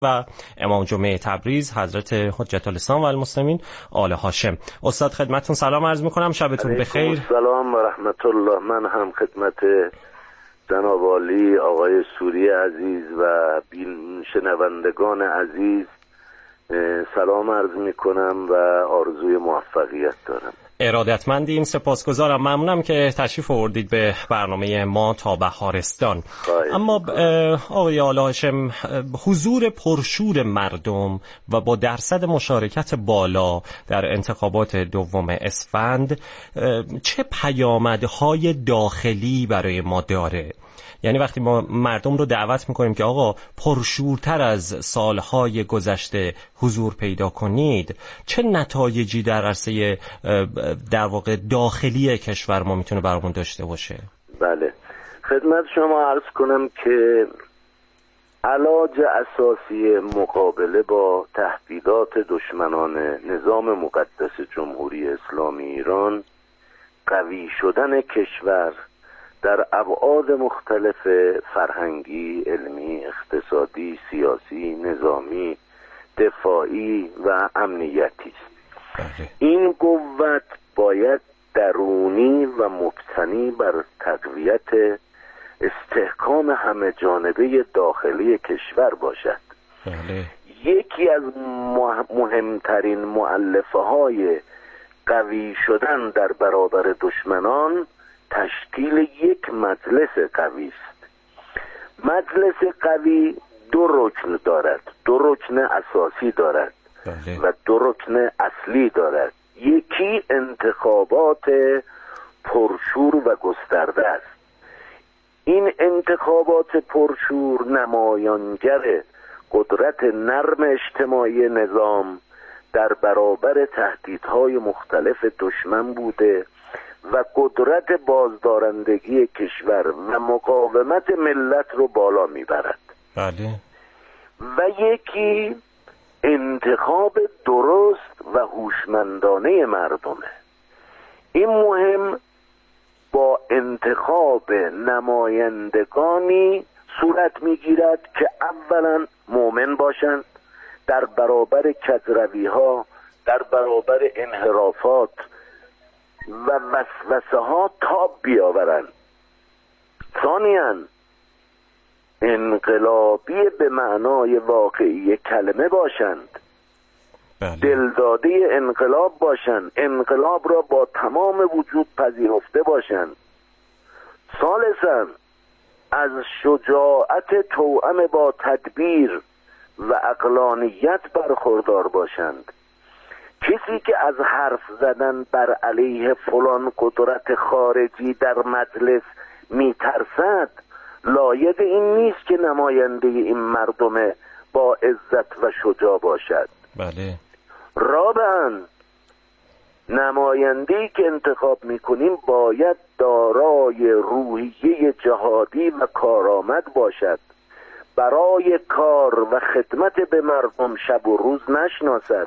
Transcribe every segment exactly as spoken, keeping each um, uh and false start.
و امام جمعه تبریز حضرت حجت الاسلام و المسلمین آل هاشم. استاد خدمتتون سلام عرض میکنم، شبتون بخیر. سلام و رحمت الله. من هم خدمت جناب عالی آقای سوری عزیز و بین شنوندگان عزیز سلام عرض میکنم و آرزوی موفقیت دارم. ارادتمندیم، سپاسگزارم، ممنونم که تشریف آوردید به برنامه ما تا بهارستان. اما آقای آل هاشم، حضور پرشور مردم و با درصد مشارکت بالا در انتخابات دوم اسفند چه پیامدهای داخلی برای ما داره؟ یعنی وقتی ما مردم رو دعوت میکنیم که آقا پرشورتر از سالهای گذشته حضور پیدا کنید، چه نتایجی در عرصه در واقع داخلی کشور ما میتونه برامون داشته باشه؟ بله، خدمت شما عرض کنم که علاج اساسی مقابله با تهدیدات دشمنان نظام مقدس جمهوری اسلامی ایران قوی شدن کشور در ابعاد مختلف فرهنگی، علمی، اقتصادی، سیاسی، نظامی، دفاعی و امنیتی است. این قوت باید درونی و مبتنی بر تقویت استحکام همه جانبه داخلی کشور باشد. بله. یکی از مهمترین مؤلفه های قوی شدن در برابر دشمنان تشکیل یک مجلس قوی است. مجلس قوی دو رکن دارد، دو رکن اساسی دارد. بله. و دو رکن اصلی دارد. یکی انتخابات پرشور و گسترده است. این انتخابات پرشور نمایانگر قدرت نرم اجتماعی نظام در برابر تهدیدهای مختلف دشمن بوده و قدرت بازدارندگی کشور و مقاومت ملت رو بالا میبرد. بله. و یکی انتخاب درست و هوشمندانه مردمه. این مهم با انتخاب نمایندگانی صورت میگیرد که اولا مؤمن باشند، در برابر کجروی ها، در برابر انحرافات و وسوسه ها تاب بیاورند. ثانیاً انقلابی به معنای واقعی کلمه باشند. بله. دلداده انقلاب باشند، انقلاب را با تمام وجود پذیرفته باشند. ثالثاً از شجاعت توأم با تدبیر و عقلانیت برخوردار باشند. کسی که از حرف زدن بر علیه فلان قدرت خارجی در مجلس میترسد لایق این نیست که نماینده این مردم با عزت و شجاع باشد. بله. رابعاً نماینده‌ای که انتخاب میکنیم باید دارای روحیه جهادی و کارآمد باشد، برای کار و خدمت به مردم شب و روز نشناسد.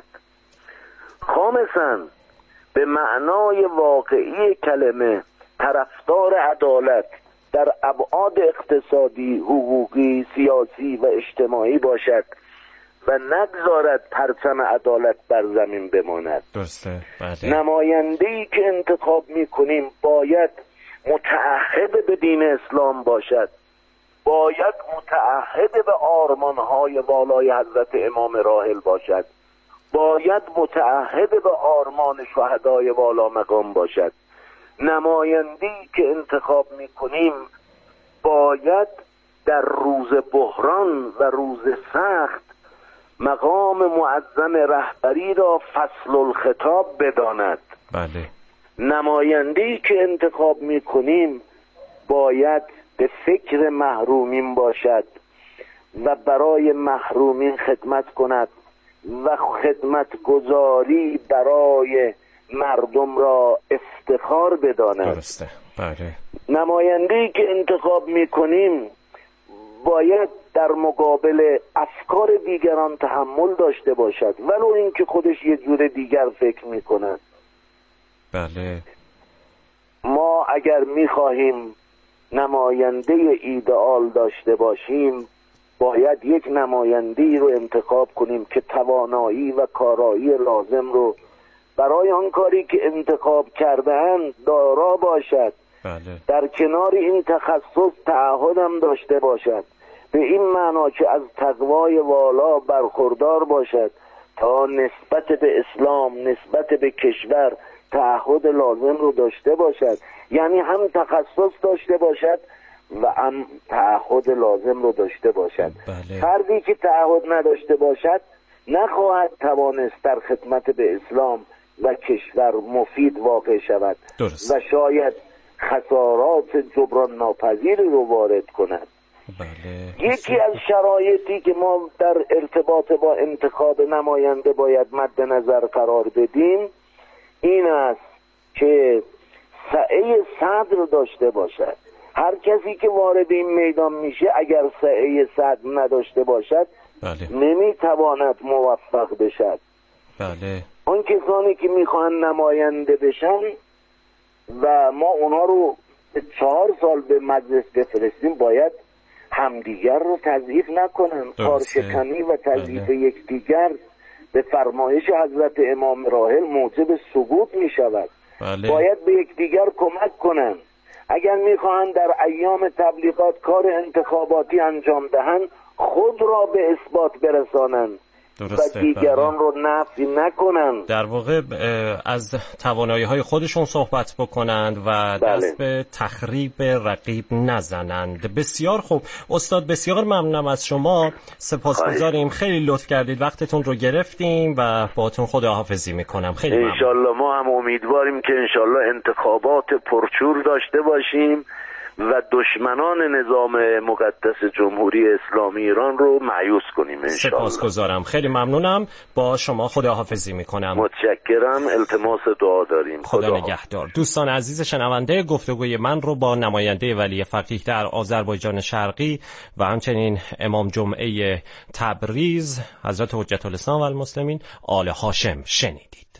خامساً به معنای واقعی کلمه طرفدار عدالت در ابعاد اقتصادی، حقوقی، سیاسی و اجتماعی باشد و نگذارد پرچم عدالت بر زمین بماند. درسته. بله. نماینده‌ای که انتخاب می‌کنیم باید متعهد به دین اسلام باشد، باید متعهد به آرمان‌های والای حضرت امام راحل باشد، باید متعهد به آرمان شهدای والا مقام باشد. نماینده‌ای که انتخاب می‌کنیم باید در روز بحران و روز سخت مقام معظم رهبری را فصل الخطاب بداند. بله. نماینده‌ای که انتخاب می‌کنیم باید به فکر محرومین باشد و برای محرومین خدمت کند و خدمت گذاری برای مردم را افتخار بداند. درسته. بله. نماینده‌ای که انتخاب می‌کنیم باید در مقابل افکار دیگران تحمل داشته باشد ولو اینکه خودش یه جور دیگر فکر می‌کند. بله. ما اگر می‌خواهیم نماینده ایدئال داشته باشیم باید یک نماینده‌ای رو انتخاب کنیم که توانایی و کارایی لازم رو برای آن کاری که انتخاب کرده‌اند دارا باشد. بله. در کنار این تخصص تعهدم داشته باشد، به این معنا که از تقوای والا برخوردار باشد تا نسبت به اسلام، نسبت به کشور تعهد لازم رو داشته باشد. یعنی هم تخصص داشته باشد و هم تعهد لازم رو داشته باشد. بله. فردی که تعهد نداشته باشد نخواهد توانست در خدمت به اسلام و کشور مفید واقع شود. درست. و شاید خسارات جبران ناپذیری رو وارد کند. بله. یکی از شرایطی که ما در ارتباط با انتخاب نماینده باید مد نظر قرار بدیم این است که سعی صدر داشته باشد. هر کسی که وارد این میدان میشه اگر سعی صدر نداشته باشد بله. نمیتواند موفق بشد. بله. آن کسانی که میخوان نماینده بشن و ما اونا رو چهار سال به مجلس بفرستیم باید همدیگر رو تضعیف نکنن. کارشکنی و تضعیف بله. یکدیگر به فرمایش حضرت امام راحل موجب سقوط می شود. بله. باید به یکدیگر کمک کنن. اگر میخواهند در ایام تبلیغات کار انتخاباتی انجام دهند خود را به اثبات برسانند و دیگران رو نفی نکنند. در واقع از توانایی های خودشون صحبت بکنند و بله. دست به تخریب رقیب نزنند. بسیار خوب استاد، بسیار ممنونم از شما، سپاسگزاریم، خیلی لطف کردید، وقتتون رو گرفتیم و باهاتون خداحافظی میکنم. خیلی ممنون. انشالله ما هم امیدواریم که انشالله انتخابات پرشور داشته باشیم و دشمنان نظام مقدس جمهوری اسلامی ایران رو مایوس کنیم انشالله. سپاسگزارم، خیلی ممنونم، با شما خداحافظی میکنم. متشکرم، التماس دعا داریم. خدا, خدا نگهدار. دوستان عزیز شنونده، گفتگوی من رو با نماینده ولی فقیه در آذربایجان شرقی و همچنین امام جمعه تبریز حضرت حجت الاسلام و المسلمین آل هاشم شنیدید.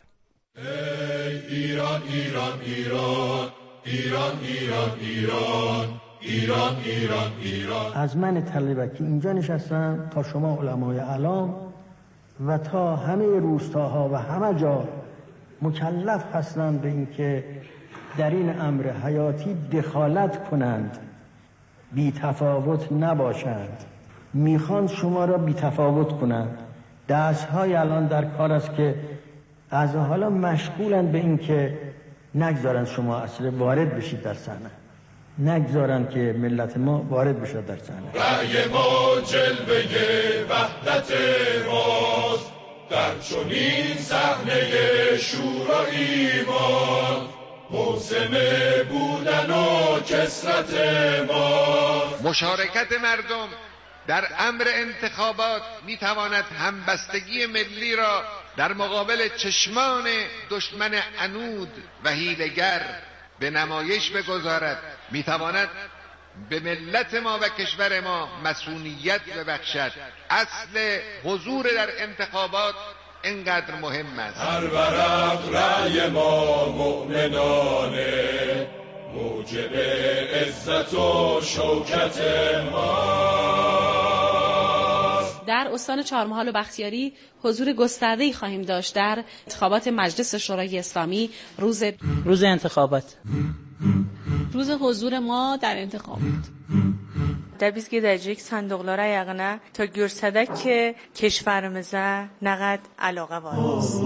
ای ایران ایران ایران ایران ایران ایران ایران ایران ایران. از من طلبکی اینجا نشستم تا شما علمای اعلام و تا همه روستاها و همه جا مکلف هستند به این که در این امر حیاتی دخالت کنند، بی تفاوت نباشند. میخوان شما را بی تفاوت کنند. دستهای الان در کار است که از حالا مشغولند به این که نگذارن شما اصلا وارد بشید در صحنه، نگذارن که ملت ما وارد بشه در صحنه. رأی ما جلوه وحدت ماست در چنین صحنه شور و ایمان، موسم بودن و کثرت ماست. مشارکت مردم در امر انتخابات میتواند همبستگی ملی را در مقابل چشمان دشمن عنود و حیله‌گر به نمایش بگذارد، میتواند به ملت ما و کشور ما مسئولیت ببخشد. اصل حضور در انتخابات اینقدر مهم است. هر ورق رأی ما مؤمنانه، موجب عزت و شوکت ماست. در استان چهارمحال و بختیاری حضور گسترده‌ای خواهیم داشت در انتخابات مجلس شورای اسلامی روز روز انتخابات روز حضور ما در انتخابات. در bizga dajik sanduqlara yag'ina ta ko'rsada ki kishvarimizga naqad aloqa bor.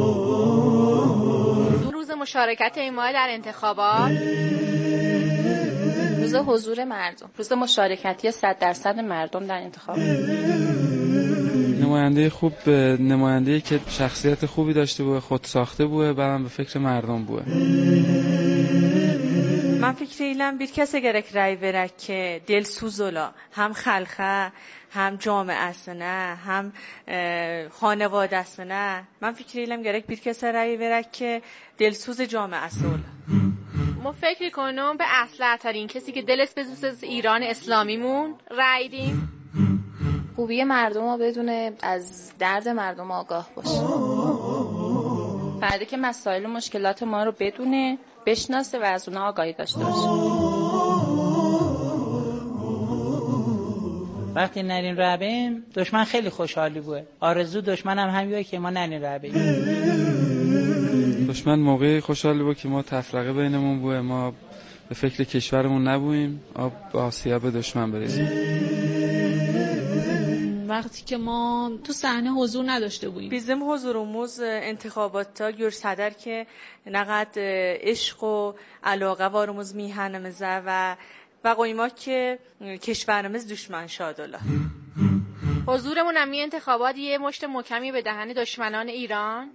روز مشارکت ما در انتخابات، روز حضور مردم، روز مشارکتی صد درصد مردم در انتخابات. نماینده خوب نماینده که شخصیت خوبی داشته باشه، خود ساخته باشه، بعدم به فکر مردم باشه. من فکر ایلم bir کسی gerek rəy verək ki, dilsuz ola, həm xalqa, həm cəmiyyətinə, həm xanavadəsinə. من فکر ایلم gerek bir کسی rəy verək ki, dilsuz cəmiyyəsi ola. ما فکر کنم به اصلح ترین کسی که دلش بسوزه ایران اسلامیمون رأی دیم. خوبی مردم رو بدونه، از درد مردم آگاه باشه. فردی که مسائل و مشکلات ما رو بدونه، بشناسه و از اونها آگاهی داشته باشه. وقتی نرین رابیم دشمن خیلی خوشحالی بود. آرزو دشمنم هم همین که ما نرین رابیم. دشمن موقعی خوشحالی بود که ما تفرقه بینمون بود، ما به فکر کشورمون نبویم، آب به آسیاب دشمن برسیم. وقتی که ما تو صحنه حضور نداشته بودیم. Bizim huzurumuz intihabatta görsələr ki, nə qədər eşq و علاقه varımız mihanımıza və و qoymaq ki کشورimiz düşman şad ola. حضورمون هم این انتخابات یه مشت محکمی به دهن دشمنان ایران.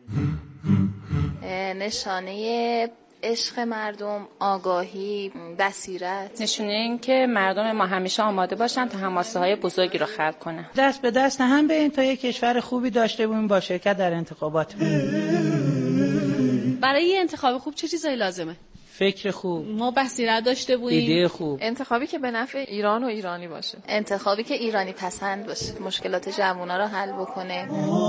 نشانه عشق مردم، آگاهی، بصیرت، نشونه این که مردم ما همیشه آماده باشن تا حماسه های بزرگی رو خلق کنن. دست به دست هم به این تا یک کشور خوبی داشته باشیم با شرکت در انتخابات. برای یه انتخاب خوب چه چیزایی لازمه؟ فکر خوب، ما بصیرت داشته بودیم، ایده خوب، انتخابی که به نفع ایران و ایرانی باشه، انتخابی که ایرانی پسند باشه، مشکلات جوونا رو حل بکنه.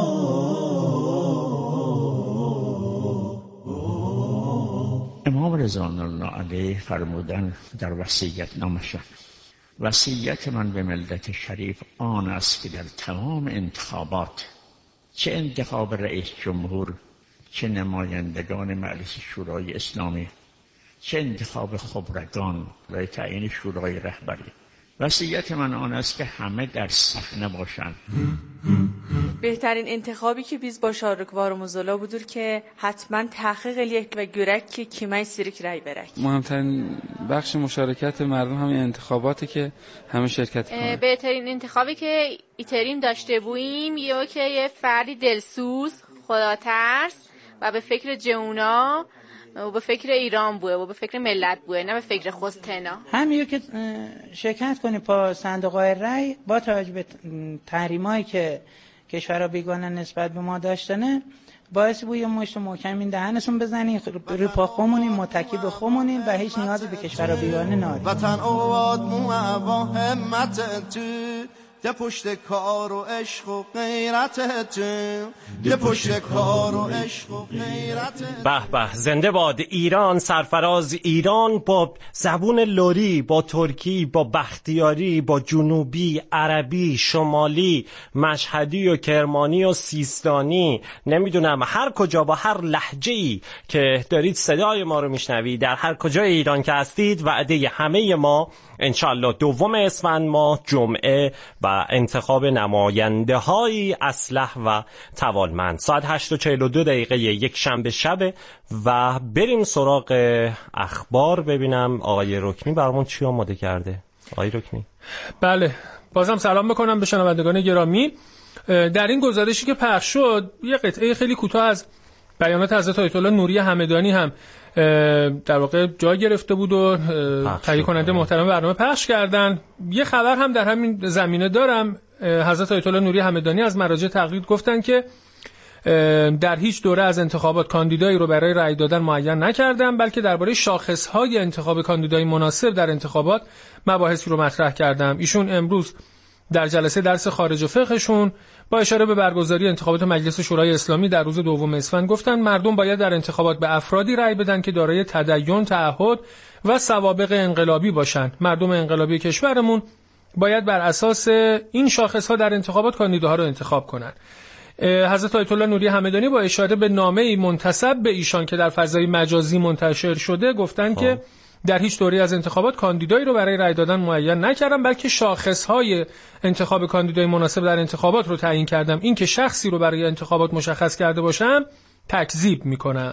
امام رضا الله علیه فرمودن در وصیت نامشان: وصیت من به ملت شریف آن است که در تمام انتخابات، چه انتخاب رئیس جمهور، چه نمایندگان مجلس شورای اسلامی، چه انتخاب خبرگان و تعیین شورای رهبری، وصیت من آن است که همه در صحنه باشند. بهترین انتخابی که biz başardıklarımız ola budur ki حتما تحقیق eləyək və görək ki kimə istəyirik rəy verək. مهمترین بخش مشارکت مردم همین انتخاباته که همه شرکت کنن. بهترین انتخابی که ایتریم داشته بودیم یا که یه فردی دلسوز، خداترس و به فکر جوونا و به فکر ایران بوده و به فکر ملت بوده، نه به فکر خودتنا. همین که شرکت کنی پا صندوق‌های رأی با توجه به تحریمایی که کشورها بیگانه نسبت به ما داشتنه، باعث بود یه مشت محکم این دهنشون بزنیم، رو پا خمونیم، متکی به خمونیم و هیچ نیازی به کشورها بیگانه نداریم. وطن آباد مو با همت تو، ده پشت کار و عشق و غیرت تو، ده پشت کار و عشق و غیرت. به به، زنده باد ایران، سرفراز ایران، با زبون لری، با ترکی، با بختیاری، با جنوبی، عربی، شمالی، مشهدی و کرمانی و سیستانی، نمیدونم هر کجا با هر لهجه‌ای که دارید صدای ما رو میشنوید، در هر کجای ایران که هستید، وعده همه ما انشالله دوم اسفند ماه جمعه و انتخاب نماینده های اصلح و توانمند ساعت هشت و چهل و دو دقیقه یک شنبه شب. و بریم سراغ اخبار، ببینم آقای رکنی برامون چی آماده کرده. آقای رکنی. بله، بازم سلام بکنم به شنوندگان گرامی. در این گزارشی که پخش شد یه قطعه خیلی کوتاه از بیانات حضرت آیت الله نوری همدانی هم در واقع جا گرفته بود و تهیه کننده محترم برنامه پخش کردن. یه خبر هم در همین زمینه دارم. حضرت آیت الله نوری همدانی از مراجع تقلید گفتن که در هیچ دوره از انتخابات کاندیدایی رو برای رأی دادن معین نکردن، بلکه درباره شاخص‌های انتخاب کاندیدای مناسب در انتخابات مباحثی رو مطرح کردم. ایشون امروز در جلسه درس خارج فقهشون با اشاره به برگزاری انتخابات مجلس شورای اسلامی در روز دوم اسفند گفتن مردم باید در انتخابات به افرادی رأی بدن که دارای تدین، تعهد و سوابق انقلابی باشند. مردم انقلابی کشورمون باید بر اساس این شاخص‌ها در انتخابات کاندیداها رو انتخاب کنند. حضرت آیت الله نوری همدانی با اشاره به نامه‌ای منتسب به ایشان که در فضای مجازی منتشر شده گفتن که در هیچ دوره از انتخابات کاندیدایی رو برای رأی دادن معین نکردم، بلکه شاخص‌های انتخاب کاندیدای مناسب در انتخابات رو تعیین کردم. این که شخصی رو برای انتخابات مشخص کرده باشم تکذیب میکنم.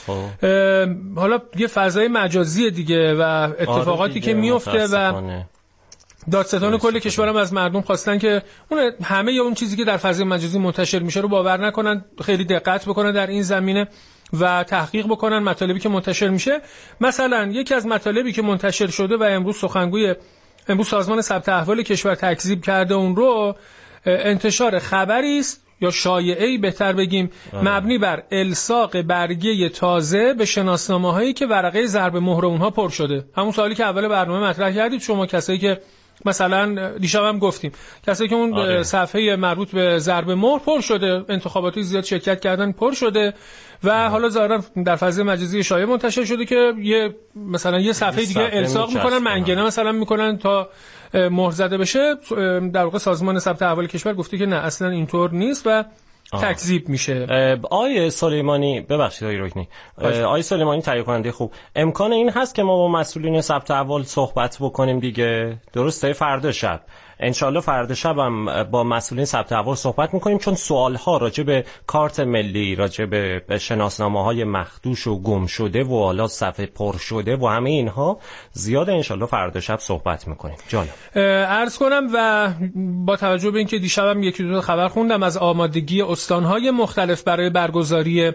حالا یه فضای مجازی دیگه و اتفاقاتی آره دیگه که میفته و دادستان کل کشورم از مردم خواستن که اون همه اون چیزی که در فضای مجازی منتشر میشه رو باور نکنن، خیلی دقت بکنن در این زمینه و تحقیق بکنن مطالبی که منتشر میشه. مثلا یکی از مطالبی که منتشر شده و امروز سخنگوی امروز سازمان ثبت احوال کشور تکذیب کرده اون رو، انتشار خبری است یا شایعه‌ای بهتر بگیم مبنی بر الصاق برگه تازه به شناسنامه‌هایی که ورقه ضرب مهر اونها پر شده. همون سوالی که اول برنامه مطرح کردید شما کسایی که مثلا دیشب هم گفتیم کسایی که اون آره. صفحه مربوط به ضرب مهر پر شده، انتخاباتی زیاد شرکت کردن پر شده و آه. حالا ظاهرا در فضای مجازی شایعه منتشر شده که یه مثلا یه صفحه دیگه صفحه الساق میکنن، منگنه مثلا میکنن تا مهر زده بشه. در واقع سازمان ثبت احوال کشور گفته که نه اصلا اینطور نیست و تکذیب میشه. آقای سلیمانی، ببخشید آقای رکنی، آقای سلیمانی تهیه کننده خوب، امکان این هست که ما با مسئولین ثبت احوال صحبت بکنیم دیگه؟ درسته؟ فردا شب انشالله فردا شب هم با مسئولین ثبت احوال صحبت میکنیم، چون سوالها راجع به کارت ملی، راجع به شناسنامه‌های مخدوش و گم شده و حالا صفحه پر شده و همه اینها زیاد، انشالله فردا شب صحبت میکنیم. جانم عرض کنم و با توجه به اینکه دیشبم یکی دو تا خبر خوندم از آمادگی استان‌های مختلف برای برگزاری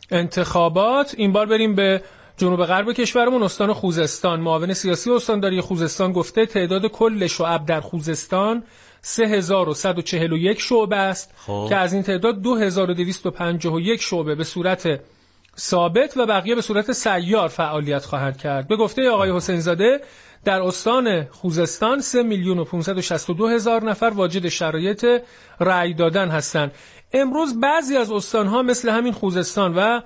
انتخابات، این بار بریم به جنوب غرب کشورمون. استان خوزستان، معاون سیاسی استانداری خوزستان گفته تعداد کل شعب در خوزستان سه هزار و صد و چهل و یک شعبه است خوب. که از این تعداد دو هزار و دویست و پنجاه و یک شعبه به صورت ثابت و بقیه به صورت سیار فعالیت خواهد کرد. به گفته آقای حسین زاده در استان خوزستان سه میلیون و پانصد و شصت و دو هزار نفر واجد شرایط رأی دادن هستند. امروز بعضی از استان‌ها مثل همین خوزستان و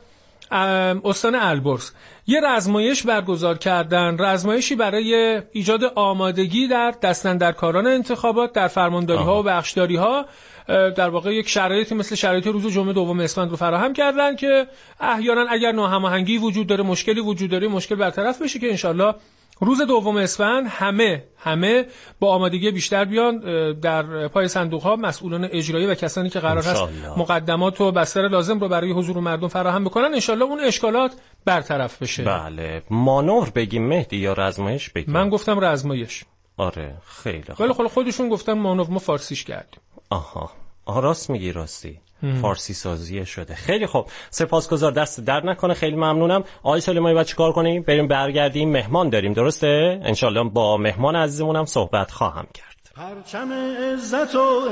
استان البرز یه رزمایش برگزار کردن، رزمایشی برای ایجاد آمادگی در دستاندرکاران انتخابات در فرمانداری‌ها و بخشداری‌ها، در واقع یک شرایطی مثل شرایط روز جمعه دوم اسفند رو فراهم کردن که احیانا اگر ناهماهنگی وجود داره، مشکلی وجود داره، مشکل برطرف بشه که انشالله روز دوم اسفند همه همه با آمادگی بیشتر بیان در پای صندوق‌ها. مسئولان اجرایی و کسانی که قرار هست مقدمات و بستر لازم رو برای حضور مردم فراهم بکنن، انشالله اون اشکالات برطرف بشه. بله، مانور بگیم مهدی یا رزمایش بگیم؟ من گفتم رزمایش. آره خیلی خوب. ولی خب خودشون گفتن مانور، ما فارسیش کردیم. آها آها راست میگی، راستی فارسی سازی شده. خیلی خوب، سپاسگزار، دست درد نکنه، خیلی ممنونم. آقای سلیمانی باید چیکار کنیم؟ بریم برگردیم، مهمان داریم درسته؟ انشالله با مهمان عزیزمون هم صحبت خواهم کرد. پرچم عزت و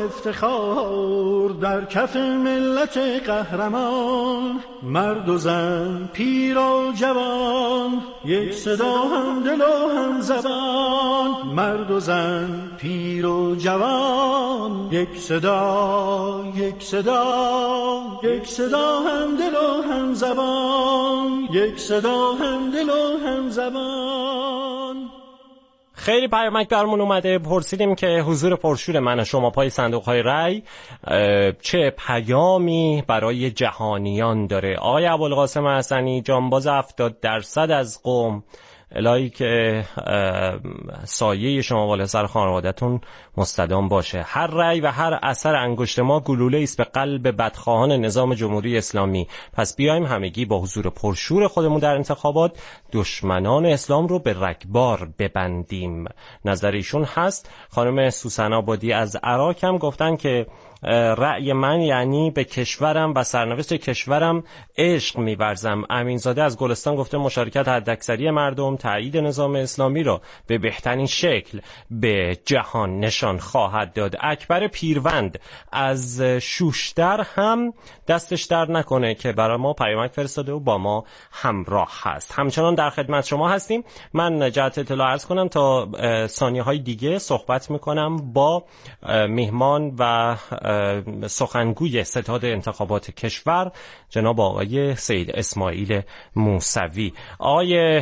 افتخار در کف ملت قهرمان، مرد و زن، پیر و جوان، یک صدا هم دل و هم زبان. مرد و زن، پیر و جوان، یک صدا، یک صدا، یک صدا هم دل و هم زبان، یک صدا هم دل و هم زبان. خیلی پیامک برمون اومده، پرسیدیم که حضور پرشور من و شما پای صندوق‌های رای چه پیامی برای جهانیان داره. آقای ابوالقاسم حسنی، جانباز هفتاد درصد از قوم، الهی که سایه شما بالا سر خانوادتون مستدام باشه. هر رأی و هر اثر انگشت ما گلوله است به قلب بدخواهان نظام جمهوری اسلامی. پس بیایم همگی با حضور پرشور خودمون در انتخابات دشمنان اسلام رو به رگبار ببندیم. نظر ایشون هست. خانم سوسن آبادی از عراق هم گفتن که رأی من یعنی به کشورم و سرنوشت کشورم عشق می‌ورزم. امینزاده از گلستان گفته مشارکت حداکثری مردم تایید نظام اسلامی را به بهترین شکل به جهان نشان خواهد داد. اکبر پیروند از شوشتر هم دستش در نکنه که برای ما پیامک فرستاده و با ما همراه هست. همچنان در خدمت شما هستیم. من جهت اطلاع عرض کنم تا ثانیه های دیگه صحبت میکنم با میهمان و سخنگوی ستاد انتخابات کشور جناب آقای سید اسماعیل موسوی. آقای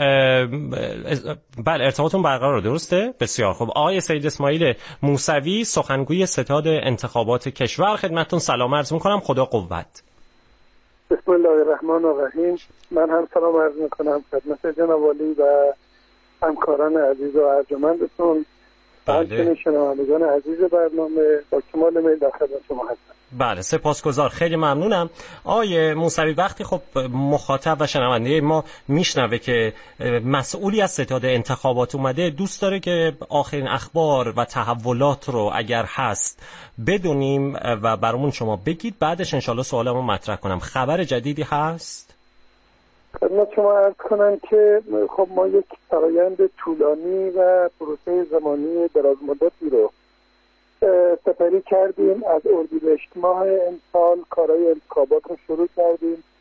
بله ارتباطتون برقرار درسته؟ بسیار خوب. آقای سید اسماعیل موسوی، سخنگوی ستاد انتخابات کشور، خدمتتون سلام عرض میکنم. خدا قوت. بسم الله الرحمن الرحیم. من هم سلام عرض میکنم خدمت جناب عالی و همکاران عزیز و ارجمندتون. بله. شنوندگان عزیز برنامه با کمال میل در خدمت شما هستم. بله سپاسگزار، خیلی ممنونم. آقای موسوی، وقتی خب مخاطب و شنونده ما میشنوه که مسئولی از ستاد انتخابات اومده، دوست داره که آخرین اخبار و تحولات رو اگر هست بدونیم و برامون شما بگید، بعدش انشالله سوالمو مطرح کنم. خبر جدیدی هست؟ خدمت شما عرض کنم که خب ما یک فرآیند طولانی و پروسه زمانی دراز مدتی رو سپری کردیم. از اردیبهشت ماه امسال کارهای انتخابات رو شروع کردیم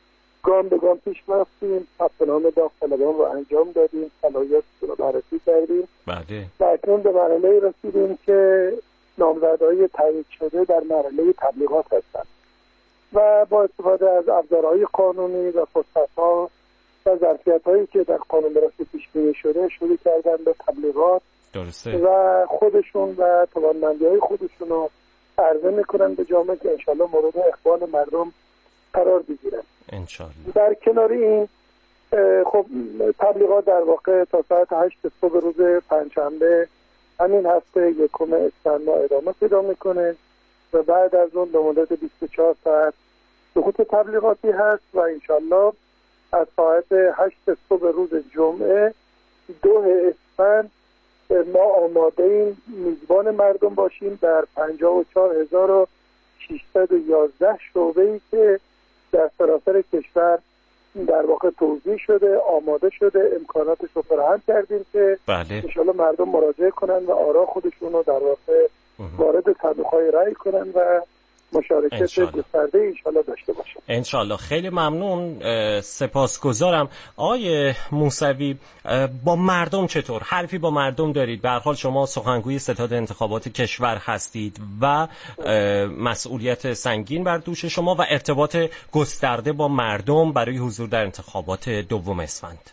گام به گام پیش رفتیم، ثبت نام داوطلبان رو انجام دادیم، صلاحیتشون رو بررسی کردیم. بله. و اکنون به مرحله رسیدیم که نامزدهای تایید شده در مرحله تبلیغات هستند و با استفاده از ابزارهای قانونی و فرصت‌ها و ظرفیت‌هایی که در قانون بررسی پیش بینی شده شروع کردن به تبلیغات. درسته. و خودشون و توانمندی‌های خودشون رو عرضه میکنن به جامعه که انشالله مورد اقبال مردم قرار بگیرن. انشالله. در کنار این خب تبلیغات در واقع تا ساعت هشت صبح روز پنجشنبه همین هفته یکم اسفند ادامه پیدا میکنه و بعد از اون به مدت بیست و چهار ساعت سقوط تبلیغاتی هست و انشالله از ساعت هشت صبح روز جمعه دو اسفند ما آماده ایم میزبان مردم باشیم در پنجاه و چهار هزار و ششصد و یازده شعبه‌ای که در سراسر کشور در واقع توزیع شده، آماده شده، امکاناتش رو فراهم کردیم که بله. انشالله مردم مراجعه کنن و آرا خودشون رو در واقع وارد صندوق‌های رای کنن و مشارکت گسترده انشالله داشته باشن. انشالله. خیلی ممنون، سپاسگزارم. آقای موسوی، با مردم چطور؟ حرفی با مردم دارید؟ به هر حال شما سخنگوی ستاد انتخابات کشور هستید و مسئولیت سنگین بر دوش شما و ارتباط گسترده با مردم برای حضور در انتخابات دوم اسفند.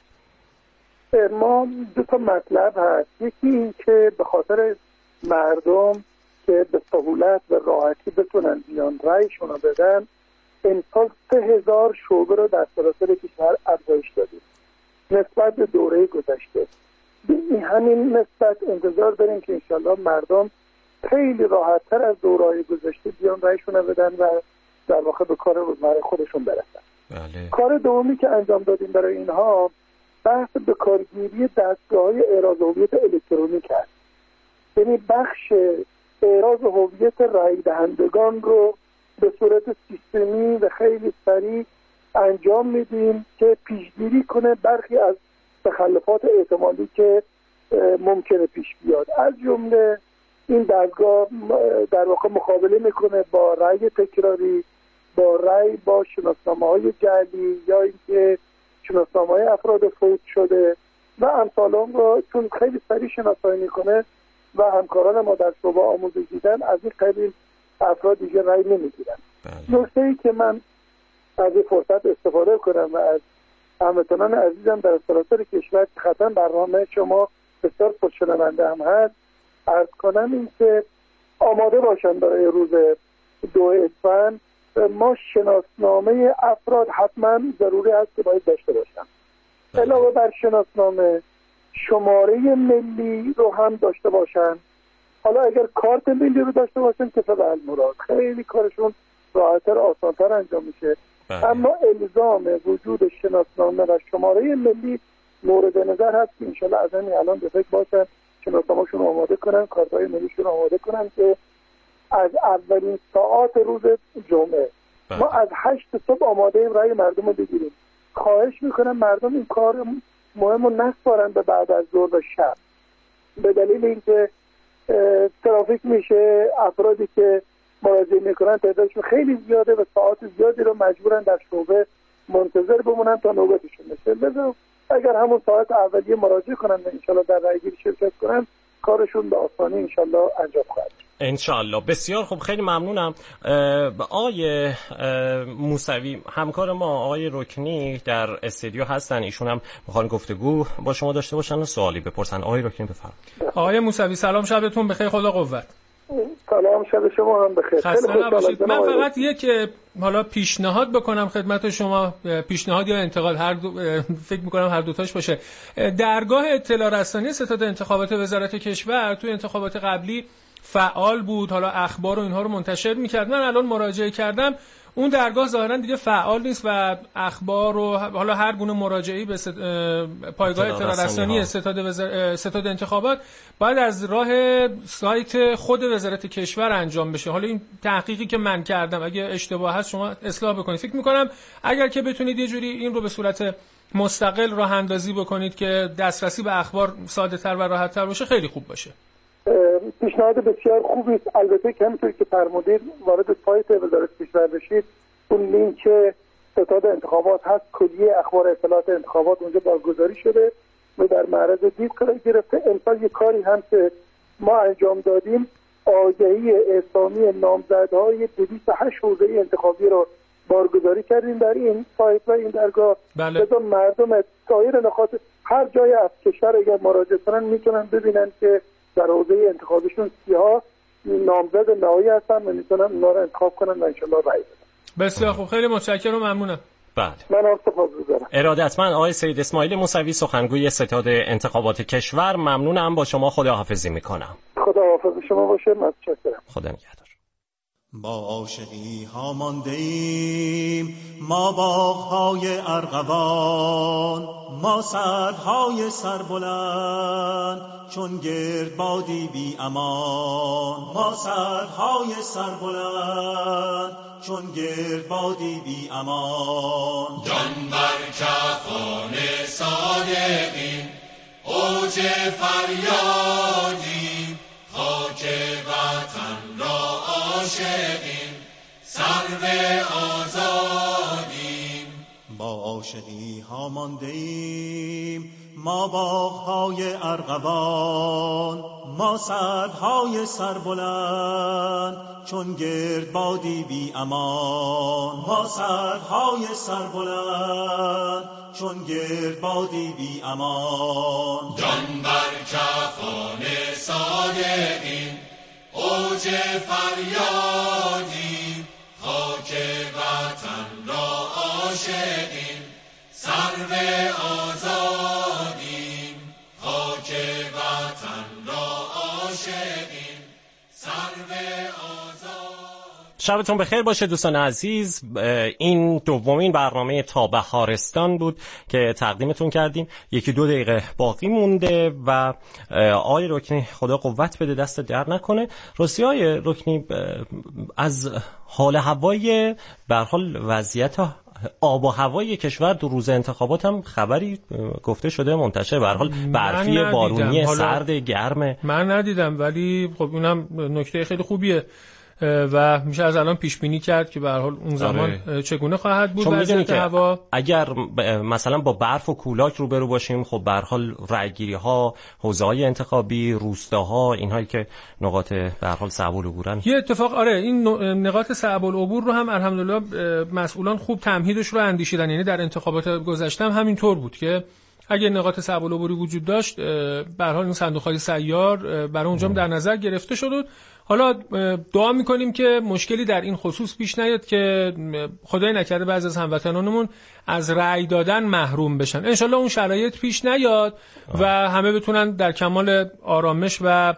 ما دو تا مطلب هست. یکی این که به خاطر مردم که به سهولت و راحتی بتونن بیان رایشون رو بدن، امسال سه هزار شعبه رو در سراسر کشور افزایش دادیم نسبت به دوره گذشته. به همین نسبت انتظار داریم که انشالله مردم خیلی راحت‌تر از دوره‌های گذشته بیان رایشون رو بدن و در واقع به کار روزمره خودشون برسن. بله. کار دومی که انجام دادیم برای اینها بحث به کارگیری دستگاه‌های اعراض هویت الکترونیک است. یعنی بخش اعراض هویت رای دهندگان رو به صورت سیستمی و خیلی سریع انجام میدیم که پیشگیری کنه برخی از تخلفات احتمالی که ممکنه پیش بیاد. از جمله این دستگاه در واقع مقابله میکنه با رای تکراری، با رای با شناسنامه‌های جعلی یا اینکه شناسنامه‌های افراد فوت شده و امثال اون رو چون خیلی سریع شناسایی میکنه و همکاران ما در شعبه آموزش دیدن از این قبیل افراد دیگه رای نمیگیرن. نکته‌ای که من از این فرصت استفاده کنم و از هموطنان عزیزم در سراسر کشور که خطاً برنامه شما بسیار پرشنونده هم هست عرض کنم این که آماده باشن برای روز دو اسفند. ما شناسنامه افراد حتما ضروری است که باید داشته باشن. علاوه بر شناسنامه شماره ملی رو هم داشته باشن. حالا اگر کارت ملی رو داشته باشن که فقط المراد خیلی کارشون راحت‌تر آسان‌تر انجام میشه. اما الزام وجود شناسنامه و شماره ملی مورد نظر هست که انشالله از همین الان به فکر باشن شناسنامه‌شون آماده کنن، کارت‌های ملیشون آماده کنن که از اولین ساعات روز جمعه ما از هشت صبح آماده ایم رای مردم رو بگیریم. خواهش میکنم مردم این کار مهم رو نسپارن به بعد از ظهر و شب به دلیل اینکه ترافیک میشه، افرادی که مراجعه میکنن تعدادشون خیلی زیاده و ساعت زیادی رو مجبورن در شعبه منتظر بمونن تا نوبتشون بشه. لذا اگر همون ساعت اولیه مراجعه کنن و انشالله در رایگیری شرکت کنن کارشون به آسانی انشالله انجام خواهد. انشالله. بسیار خوب، خیلی ممنونم. آقای موسوی، همکار ما آقای رکنی در استودیو هستن، ایشون هم میخوان گفتگو با شما داشته باشن و سوالی بپرسن. آقای رکنی بفرمایید. آقای موسوی سلام، شبتون بخیر، خدا قوت. سلام، شب شما هم بخیر. خسته نباشید. من فقط یک حالا پیشنهاد بکنم خدمت شما، پیشنهاد یا انتقاد هر دو، فکر میکنم هر دوتاش باشه. درگاه اطلاع رسانی ستاد انتخابات وزارت کشور توی انتخابات قبلی فعال بود، حالا اخبار و اینها رو منتشر میکرد. من الان مراجعه کردم اون درگاه ظاهرا دیگه فعال نیست و اخبار و حالا هر گونه مراجعه‌ای به ست... پایگاه اطلاع رسانی ستاد وزار... ستاد انتخابات باید از راه سایت خود وزارت کشور انجام بشه. حالا این تحقیقی که من کردم اگه اشتباه هست شما اصلاح بکنید. فکر می‌کنم اگر که بتونید یه جوری این رو به صورت مستقل راه اندازی بکنید که دسترسی به اخبار ساده‌تر و راحت‌تر باشه خیلی خوب باشه. پیشنهاد بسیار خوبی است. البته که همونطور که فرمودید وارد سایت وزارت کشور بشید، اون لینک ستاد انتخابات هست، کلیه اخبار اطلاعات انتخابات اونجا بارگذاری شده و در معرض دید قرار گرفته. امسال یک کاری هم که ما انجام دادیم، آگهی اسلامی نامزدهای دویست و هشت حوزه انتخابی رو بارگذاری کردیم در این سایت و این درگاه. بله. بذار مردم سایر نقاط هر جای از کشور اگر مراجعه کنن میتونن ببینن که در حوزه انتخابیشون کیها نامزد نهایی هستن و میتونن اونا رو انتخاب کنن و انشالله رای بدن. بسیار خوب، خیلی متشکرم و ممنونم. بله. من هم سپاسگزارم. ارادتمند آقای سید اسماعیل موسوی، سخنگوی ستاد انتخابات کشور. ممنونم، با شما خداحافظی میکنم. خداحافظ شما باشه. متشکرم. خدا نگهدار. با عاشقی ها مانده ایم ما باغ‌های ارغوان، ما سدهای سربلند چون گردبادی بی امان، ما سدهای سربلند چون گردبادی بی امان. جان بر کفان صادقین اوج فریادیم، خاک وطن را عاشقیم سرو آزادیم. با عاشقی ها مانده ایم ما باغ‌های ارغوان، ما سدهای سربلند چون گردبادی بی امان، ما سدهای سربلند چون گردبادی بی امان. جان بر کفان صادقین اوج فریادیم، خاک وطن را عاشقیم سرو آزادیم، خاک وطن را عاشقیم سرو آزادیم. شبتون بخیر باشه دوستان عزیز. این دومین برنامه تا بهارستان بود که تقدیمتون کردیم. یکی دو دقیقه باقی مونده و آقای رکنی خدا قوت بده، دست در نکنه. راستی آقای رکنی، از حال هوای به هر حال وضعیت آب و هوای کشور دو روز انتخابات هم خبری گفته شده منتشر؟ به هر حال برفی بارونی سرد گرم من ندیدم، ولی خب اینم نکته خیلی خوبیه و میشه از الان پیش بینی کرد که به هر حال اون زمان آره. چگونه خواهد بود وضعیت هوا. اگر مثلا با برف و کولاک روبرو باشیم، خب به هر حال رأیگیری ها، حوزه‌های انتخابی، روستاها، اینهایی که نقاط به هر حال صعب العبورن. یه اتفاق آره این نقاط صعب العبور رو هم الحمدلله مسئولان خوب تمهیدش رو اندیشیدن. یعنی در انتخابات گذشته هم همین طور بود که اگه نقاط صعب العبوری وجود داشت به هر حال این صندوق‌های سیار برای اونجا در نظر گرفته شد. حالا دعا میکنیم که مشکلی در این خصوص پیش نیاد که خدای نکرده بعضی از هموطنانمون از رأی دادن محروم بشن. انشالله اون شرایط پیش نیاد و همه بتونن در کمال آرامش و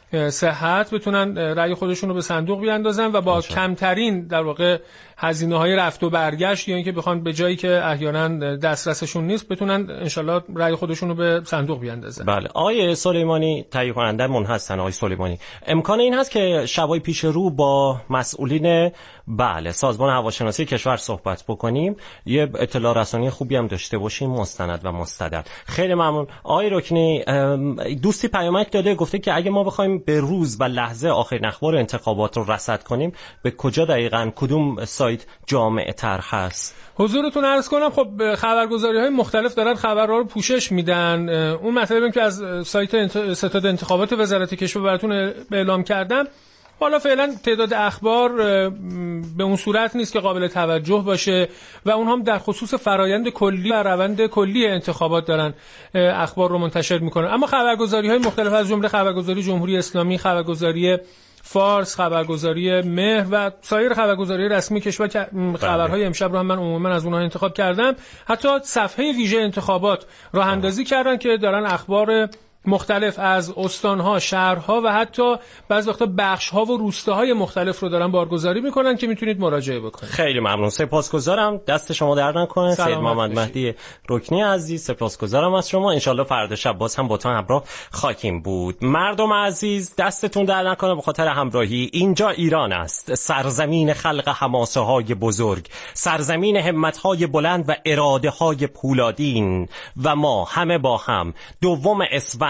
صحت بتونن رأی خودشون رو به صندوق بیاندازن و با کمترین در واقع هزینه‌های رفت و برگشت یا اینکه بخوان به جایی که احیانا دسترسشون نیست بتونن انشالله رأی خودشون رو به صندوق بیاندازن. بله آقای سلیمانی، تهیه کنندمون هستن. آقای سلیمانی، امکان این هست که شبای پیش رو با مسئولین بله سازمان هواشناسی کشور صحبت بکنیم، یه اطلاع رسانی خوبی هم داشته باشیم مستند و مستند. خیلی ممنون. آقای رکنی، دوستی پیامک داده گفته که اگه ما بخوایم به روز و لحظه آخرین اخبار انتخابات رو رصد کنیم به کجا دقیقاً کدوم سایت جامع تر هست؟ حضورتون عرض کنم خب خبرگزاری‌های مختلف دارن خبرها رو پوشش میدن. اون مطلبی که از سایت انت... ستاد انتخابات وزارت کشور براتون اعلام کردم، حالا فعلا تعداد اخبار به اون صورت نیست که قابل توجه باشه و اون هم در خصوص فرایند کلی و روند کلی انتخابات دارن اخبار رو منتشر میکنن. اما خبرگزاری‌های مختلف از جمله خبرگزاری جمهوری اسلامی، خبرگزاری فارس، خبرگزاری مهر و سایر خبرگزاری رسمی کشور که خبرهای امشب رو هم من عموما از اونها انتخاب کردم، حتی صفحه ویژه انتخابات راه اندازی کردن که دارن اخبار مختلف از استانها، شهرها و حتی بعضی وقتا بخشها و روستاهای مختلف رو دارن بارگذاری میکنن که میتونید مراجعه بکنید. خیلی ممنون، سپاسگزارم، دست شما در نکنه. سید محمد مهدی رکنی عزیز سپاسگزارم از شما. انشالله فردا شب باز هم با تو همراه خواهیم بود. مردم عزیز دستتون در نکنه به خاطر همراهی. اینجا ایران است، سرزمین خلق حماسه های بزرگ، سرزمین همت های بلند و اراده های پولادین و ما همه با هم دوم اسفند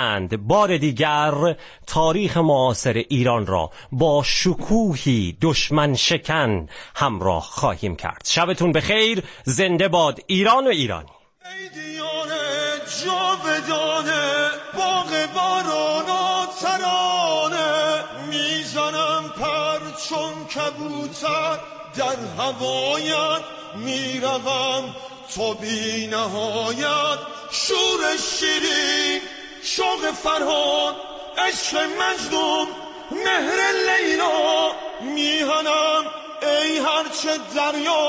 هستند بار دیگر تاریخ معاصر ایران را با شکوهی دشمن شکن همراه خواهیم کرد. شبتون بخیر. زنده باد ایران و ایرانی. ای دیانه جاودانه باغ باران و ترانه میزنم پر چون کبوتر در هوایت میروم تو بی نهایت شور شیرین شوق فرهاد عشق مجنون مهر لیلا میهنم ای هرچه دریا